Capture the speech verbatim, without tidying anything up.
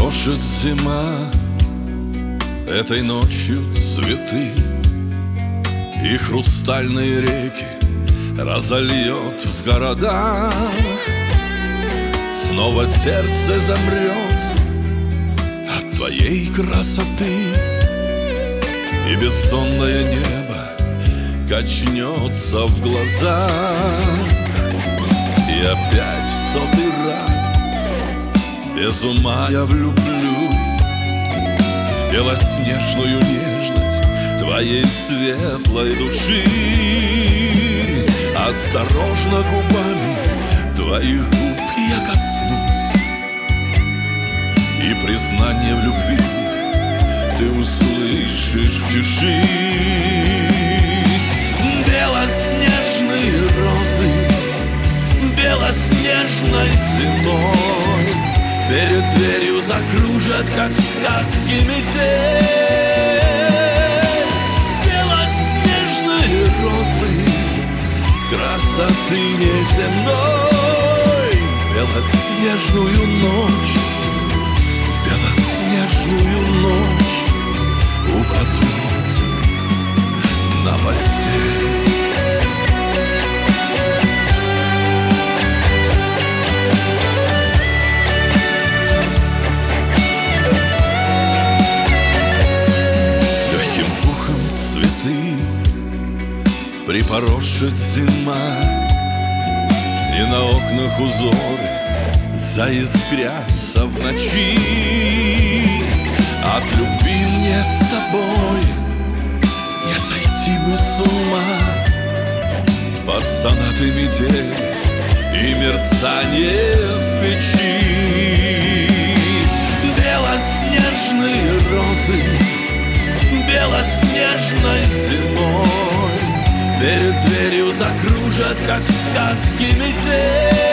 Припорошит зима этой ночью цветы, и хрустальные реки разольет в городах. Снова сердце замрет от твоей красоты, и бездонное небо качнется в глазах. И опять в сотый раз без ума я влюблюсь в белоснежную нежность твоей светлой души. Осторожно губами твоих губ я коснусь, и признание в любви ты услышишь в тиши. Белоснежные розы белоснежной зимой перед дверью закружат, как в сказке, метель. Белоснежные розы красоты неземной в белоснежную ночь, в белоснежную ночь упадут на постель. Припорошит зима, и на окнах узоры заискрятся в ночи. От любви мне с тобой не сойти бы с ума под сонаты метели и мерцание свечи. Белоснежные розы белоснежной зимой перед дверью закружат, как в сказке, метель.